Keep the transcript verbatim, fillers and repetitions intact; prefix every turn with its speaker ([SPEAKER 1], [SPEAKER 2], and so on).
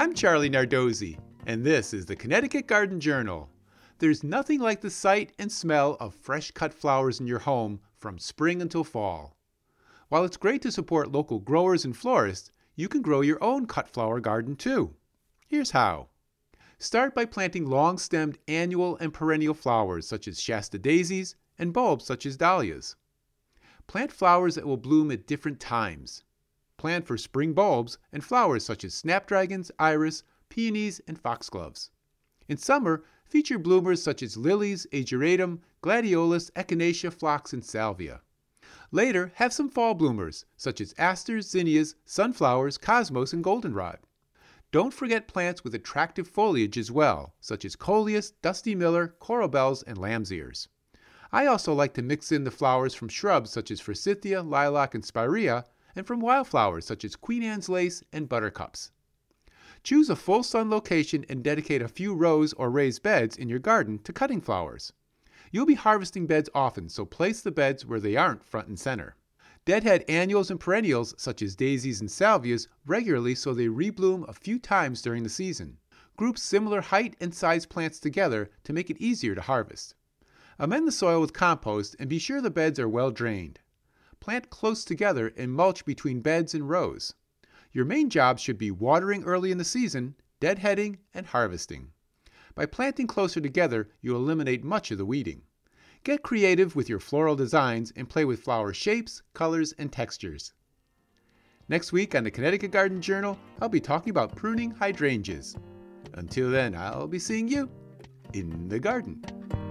[SPEAKER 1] I'm Charlie Nardozzi, and this is the Connecticut Garden Journal. There's nothing like the sight and smell of fresh cut flowers in your home from spring until fall. While it's great to support local growers and florists, you can grow your own cut flower garden too. Here's how. Start by planting long-stemmed annual and perennial flowers such as Shasta daisies and bulbs such as dahlias. Plant flowers that will bloom at different times. Plan for spring bulbs and flowers such as snapdragons, iris, peonies, and foxgloves. In summer, feature bloomers such as lilies, ageratum, gladiolus, echinacea, phlox, and salvia. Later, have some fall bloomers such as asters, zinnias, sunflowers, cosmos, and goldenrod. Don't forget plants with attractive foliage as well, such as coleus, dusty miller, coral bells, and lamb's ears. I also like to mix in the flowers from shrubs such as forsythia, lilac, and spirea, and from wildflowers such as Queen Anne's lace and buttercups. Choose a full sun location and dedicate a few rows or raised beds in your garden to cutting flowers. You'll be harvesting beds often, so place the beds where they aren't front and center. Deadhead annuals and perennials such as daisies and salvias regularly so they rebloom a few times during the season. Group similar height and size plants together to make it easier to harvest. Amend the soil with compost and be sure the beds are well drained. Plant close together and mulch between beds and rows. Your main job should be watering early in the season, deadheading, and harvesting. By planting closer together, you eliminate much of the weeding. Get creative with your floral designs and play with flower shapes, colors, and textures. Next week on the Connecticut Garden Journal, I'll be talking about pruning hydrangeas. Until then, I'll be seeing you in the garden.